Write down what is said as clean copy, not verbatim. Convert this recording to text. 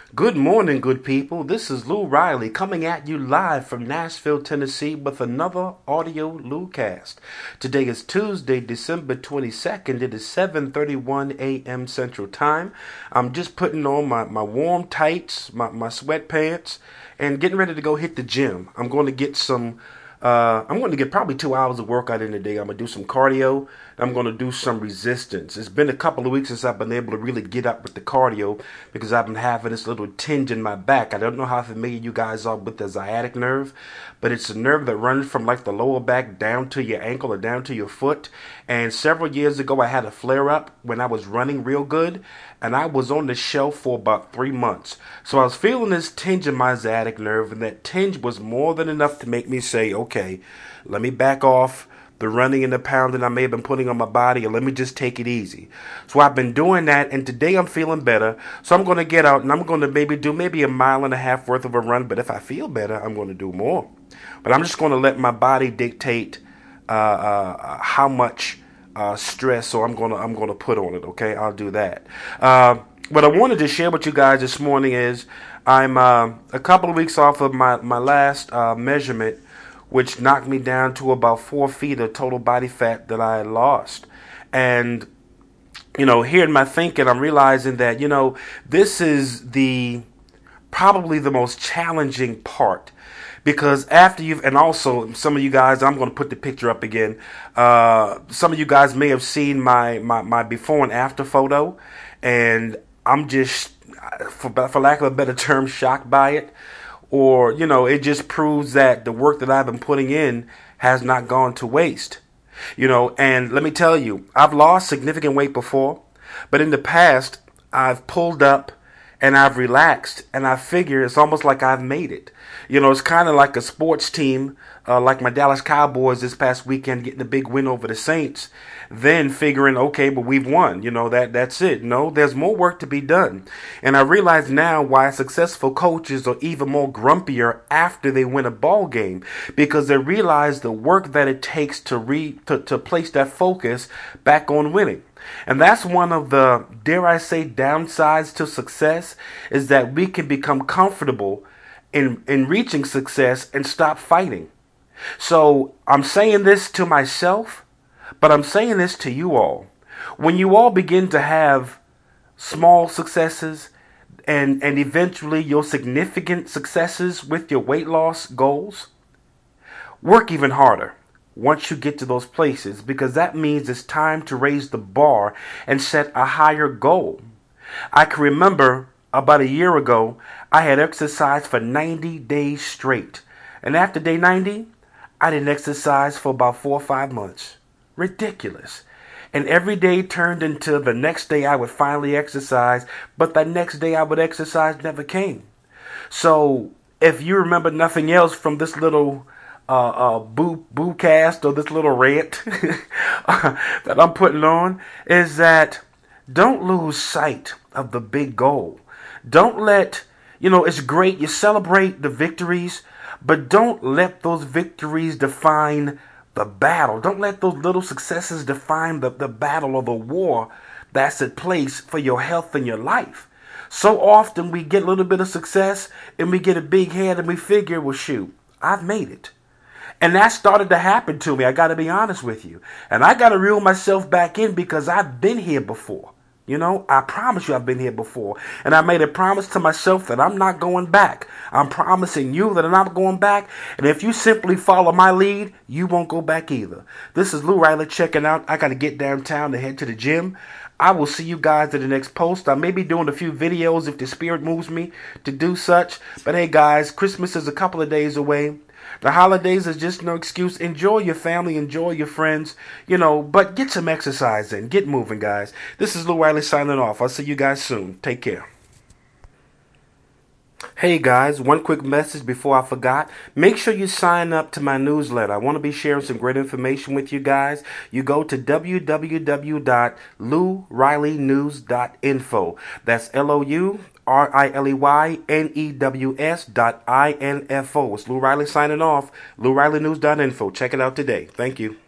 Good morning, good people. This is Lou Riley coming at you live from Nashville, Tennessee with another audio Loucast. Today is Tuesday, December 22nd. It is 7:31 a.m. Central Time. I'm just putting on my warm tights, my sweatpants, and getting ready to go hit the gym. I'm going to get probably 2 hours of workout in a day. I'm going to do some cardio. I'm going to do some resistance. It's been a couple of weeks since I've been able to really get up with the cardio because I've been having this little tinge in my back. I don't know how familiar you guys are with the sciatic nerve, but it's a nerve that runs from like the lower back down to your ankle or down to your foot. And several years ago, I had a flare up when I was running real good, and I was on the shelf for about 3 months. So I was feeling this tinge in my sciatic nerve, and that tinge was more than enough to make me say, okay, let me back off the running and the pounding I may have been putting on my body, and let me just take it easy. So I've been doing that, and today I'm feeling better. So I'm going to get out, and I'm going to do maybe a mile and a half worth of a run. But if I feel better, I'm going to do more. But I'm just going to let my body dictate how much stress I'm gonna put on it. Okay, I'll do that. What I wanted to share with you guys this morning is I'm a couple of weeks off of my last measurement, which knocked me down to about 4 feet of total body fat that I had lost. And here in my thinking, I'm realizing that this is probably the most challenging part. Because and also some of you guys, I'm going to put the picture up again. Some of you guys may have seen my before and after photo, and I'm just, for lack of a better term, shocked by it. Or, it just proves that the work that I've been putting in has not gone to waste. And let me tell you, I've lost significant weight before, but in the past, I've pulled up and I've relaxed, and I figure it's almost like I've made it. It's kind of like a sports team, like my Dallas Cowboys this past weekend getting a big win over the Saints, then figuring, okay, but we've won. That's it. No, there's more work to be done. And I realize now why successful coaches are even more grumpier after they win a ball game, because they realize the work that it takes to place that focus back on winning. And that's one of the, dare I say, downsides to success, is that we can become comfortable in reaching success and stop fighting. So I'm saying this to myself, but I'm saying this to you all. When you all begin to have small successes and eventually your significant successes with your weight loss goals, work even harder once you get to those places, because that means it's time to raise the bar and set a higher goal. I can remember about a year ago, I had exercised for 90 days straight. And after day 90, I didn't exercise for about 4 or 5 months. Ridiculous. And every day turned into the next day I would finally exercise, but the next day I would exercise never came. So if you remember nothing else from this little boo cast, or this little rant that I'm putting on, is that don't lose sight of the big goal. Don't let, it's great, you celebrate the victories, but don't let those victories define the battle. Don't let those little successes define the battle or the war that's at place for your health and your life. So often we get a little bit of success and we get a big head and we figure, well, shoot, I've made it. And that started to happen to me, I got to be honest with you. And I got to reel myself back in, because I've been here before. I promise you I've been here before. And I made a promise to myself that I'm not going back. I'm promising you that I'm not going back. And if you simply follow my lead, you won't go back either. This is Lou Riley checking out. I got to get downtown to head to the gym. I will see you guys at the next post. I may be doing a few videos if the spirit moves me to do such. But hey guys, Christmas is a couple of days away. The holidays is just no excuse. Enjoy your family, enjoy your friends, but get some exercise in. Get moving, guys. This is Lou Riley signing off. I'll see you guys soon. Take care. Hey guys, one quick message before I forgot. Make sure you sign up to my newsletter. I want to be sharing some great information with you guys. You go to www.lourileynews.info. That's LOURILEYNEWS.INFO. It's Lou Riley signing off. LouRileyNews.info. Check it out today. Thank you.